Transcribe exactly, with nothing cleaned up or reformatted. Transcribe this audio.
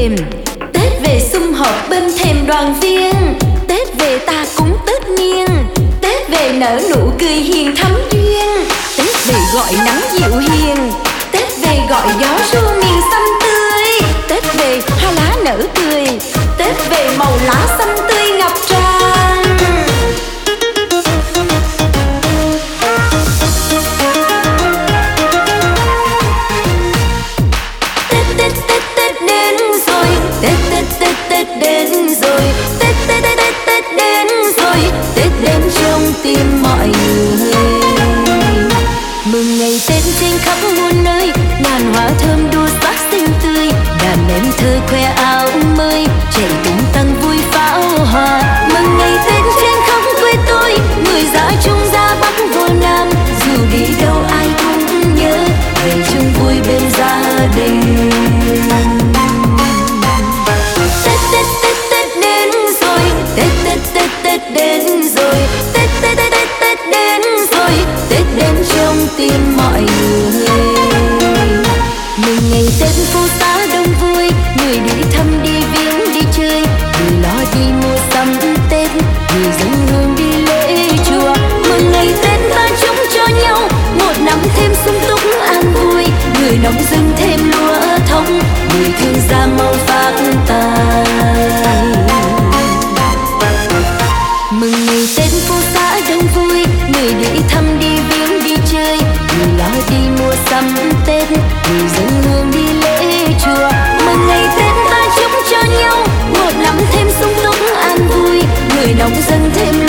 đềm. Tết về sum họp bên thềm đoàn viên, Tết về ta cúng Tết niên, Tết về nở nụ cười hiền thắm duyên, Tết về gọi nắng dịu hiền, Tết về gọi gió ru miền xanh tươi, Tết về hoa lá nở cười, Tết về màu lá xanh tươi ngập tràn. Tết Tết Tết Tết đến rồi, Tết Tết Tết Tết đến rồi, Tết Tết Tết Tết Tết đến rồi, Tết đến trong tim mọi người. Mừng ngày Tết trên khắp muôn nơi, ngàn hoa thơm đua sắc xinh tươi, đàn em thơ khoe áo mới, chạy tung tăng vui pháo hoa. Mừng ngày Tết trên khắp quê tôi, người ra Trung ra Bắc vô Nam, dù đi đâu ai cũng nhớ về chung vui bên gia đình. Tết Tết Tết Tết đến rồi, Tết Tết Tết Tết đến rồi, Tết Tết Tết Tết Tết đến rồi, Tết đến trong tim mọi người. Mừng ngày Tết phố xá đông vui, người đi thăm đi viếng đi chơi, người lo đi mua sắm Tết, người dâng hương đi lễ chùa. Mừng ngày Tết ta chúc cho nhau một năm thêm sung túc an vui, người nông dân thêm lúa thông, người thương gia mau phát tài. Mừng ngày Tết phố xá đông vui, người đi thăm đi viếng đi chơi, người lo đi mua sắm Tết, người dâng hương đi lễ chùa. Mừng ngày Tết ta chúc cho nhau một năm thêm sung túc an vui, người nông dân thêm